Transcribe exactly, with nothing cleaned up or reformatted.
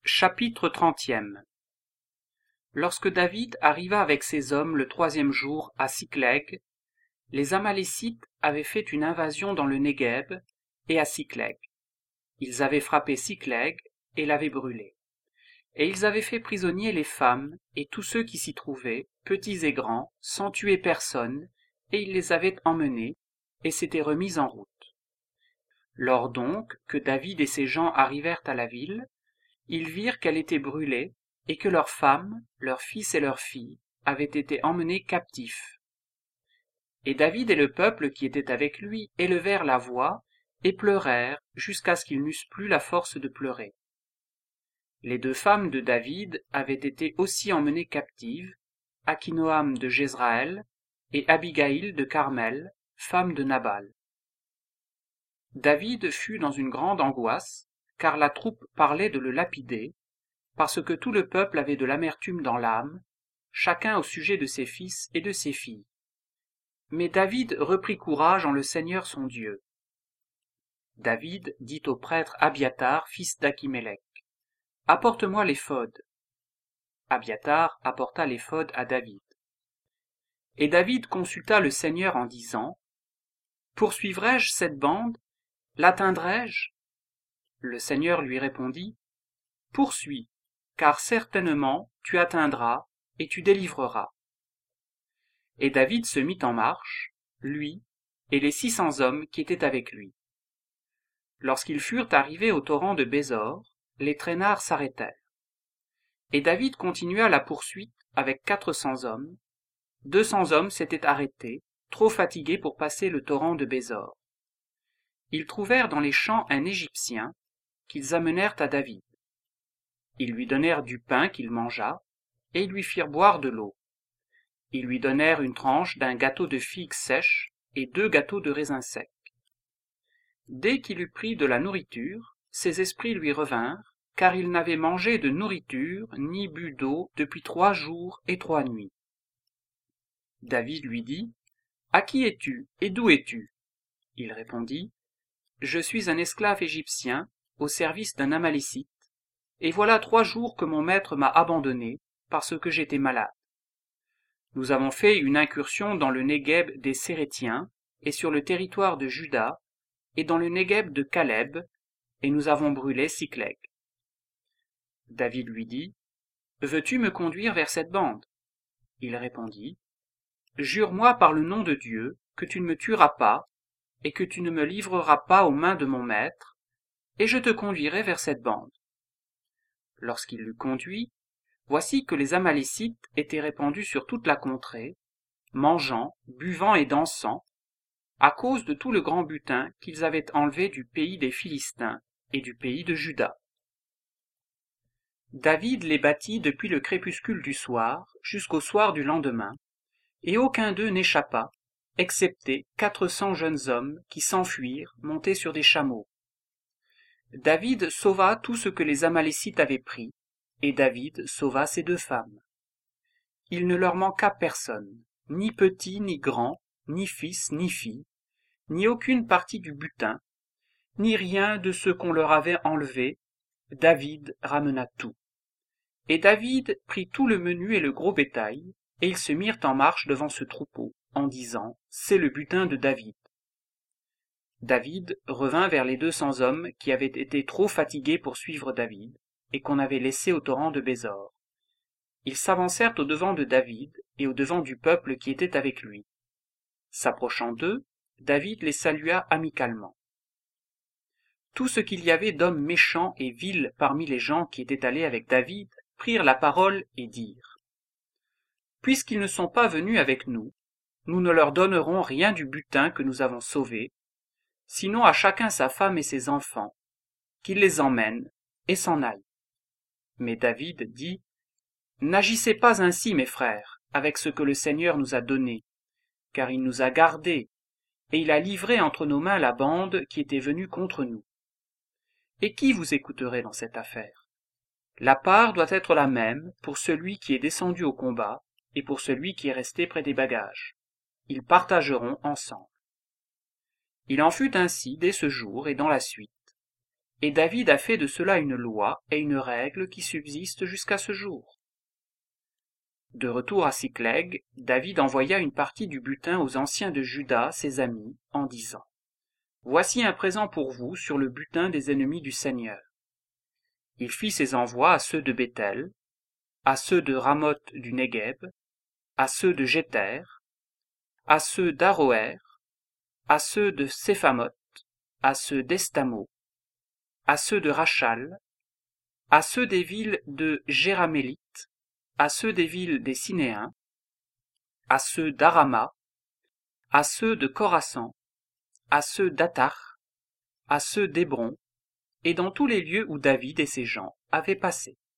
Chapitre trentième. Lorsque David arriva avec ses hommes le troisième jour à Siclag, les Amalécites avaient fait une invasion dans le Négueb et à Siclag. Ils avaient frappé Siclag et l'avaient brûlé. Et ils avaient fait prisonniers les femmes et tous ceux qui s'y trouvaient, petits et grands, sans tuer personne, et ils les avaient emmenés et s'étaient remis en route. Lors donc que David et ses gens arrivèrent à la ville, ils virent qu'elle était brûlée et que leurs femmes, leurs fils et leurs filles avaient été emmenés captifs. Et David et le peuple qui était avec lui élevèrent la voix et pleurèrent jusqu'à ce qu'ils n'eussent plus la force de pleurer. Les deux femmes de David avaient été aussi emmenées captives, Akinoam de Jezraël et Abigaïl de Carmel, femme de Nabal. David fut dans une grande angoisse, car la troupe parlait de le lapider, parce que tout le peuple avait de l'amertume dans l'âme, chacun au sujet de ses fils et de ses filles. Mais David reprit courage en le Seigneur son Dieu. David dit au prêtre Abiathar, fils d'Achimélec, « Apporte-moi l'éphod. » Abiathar apporta l'éphod à David. Et David consulta le Seigneur en disant, « Poursuivrai-je cette bande? L'atteindrai-je? » Le Seigneur lui répondit, « Poursuis, car certainement tu atteindras et tu délivreras. » Et David se mit en marche, lui et les six cents hommes qui étaient avec lui. Lorsqu'ils furent arrivés au torrent de Bésor, les traînards s'arrêtèrent. Et David continua la poursuite avec quatre cents hommes. Deux cents hommes s'étaient arrêtés, trop fatigués pour passer le torrent de Bésor. Ils trouvèrent dans les champs un Égyptien, qu'ils amenèrent à David. Ils lui donnèrent du pain qu'il mangea, et ils lui firent boire de l'eau. Ils lui donnèrent une tranche d'un gâteau de figues sèches et deux gâteaux de raisins secs. Dès qu'il eut pris de la nourriture, ses esprits lui revinrent, car il n'avait mangé de nourriture ni bu d'eau depuis trois jours et trois nuits. David lui dit, « À qui es-tu et d'où es-tu » Il répondit, « Je suis un esclave égyptien au service d'un Amalécite, et voilà trois jours que mon maître m'a abandonné parce que j'étais malade. Nous avons fait une incursion dans le Négueb des Sérétiens et sur le territoire de Juda et dans le Négueb de Caleb, et nous avons brûlé Siclag. » David lui dit, « Veux-tu me conduire vers cette bande » Il répondit, « Jure-moi par le nom de Dieu que tu ne me tueras pas et que tu ne me livreras pas aux mains de mon maître, et je te conduirai vers cette bande. » Lorsqu'il l'eut conduit, voici que les Amalécites étaient répandus sur toute la contrée, mangeant, buvant et dansant, à cause de tout le grand butin qu'ils avaient enlevé du pays des Philistins et du pays de Juda. David les battit depuis le crépuscule du soir jusqu'au soir du lendemain, et aucun d'eux n'échappa, excepté quatre cents jeunes hommes qui s'enfuirent montés sur des chameaux. David sauva tout ce que les Amalécites avaient pris, et David sauva ses deux femmes. Il ne leur manqua personne, ni petit ni grand, ni fils ni fille, ni aucune partie du butin, ni rien de ce qu'on leur avait enlevé. David ramena tout. Et David prit tout le menu et le gros bétail, et ils se mirent en marche devant ce troupeau, en disant, « C'est le butin de David. » David revint vers les deux cents hommes qui avaient été trop fatigués pour suivre David, et qu'on avait laissés au torrent de Bésor. Ils s'avancèrent au-devant de David et au-devant du peuple qui était avec lui. S'approchant d'eux, David les salua amicalement. Tout ce qu'il y avait d'hommes méchants et vils parmi les gens qui étaient allés avec David prirent la parole et dirent, « Puisqu'ils ne sont pas venus avec nous, nous ne leur donnerons rien du butin que nous avons sauvé, sinon à chacun sa femme et ses enfants, qu'ils les emmènent et s'en aillent. » Mais David dit, « N'agissez pas ainsi, mes frères, avec ce que le Seigneur nous a donné, car il nous a gardés, et il a livré entre nos mains la bande qui était venue contre nous. Et qui vous écouterait dans cette affaire? La part doit être la même pour celui qui est descendu au combat et pour celui qui est resté près des bagages. Ils partageront ensemble. » Il en fut ainsi dès ce jour et dans la suite. Et David a fait de cela une loi et une règle qui subsistent jusqu'à ce jour. De retour à Siclag, David envoya une partie du butin aux anciens de Juda, ses amis, en disant : « Voici un présent pour vous sur le butin des ennemis du Seigneur. » Il fit ses envois à ceux de Béthel, à ceux de Ramoth du Négueb, à ceux de Jéter, à ceux d'Aroër, à ceux de Séphamoth, à ceux d'Estamo, à ceux de Rachal, à ceux des villes de Jéramélite, à ceux des villes des Cinéens, à ceux d'Arama, à ceux de Corasan, à ceux d'Atar, à ceux d'Hébron, et dans tous les lieux où David et ses gens avaient passé.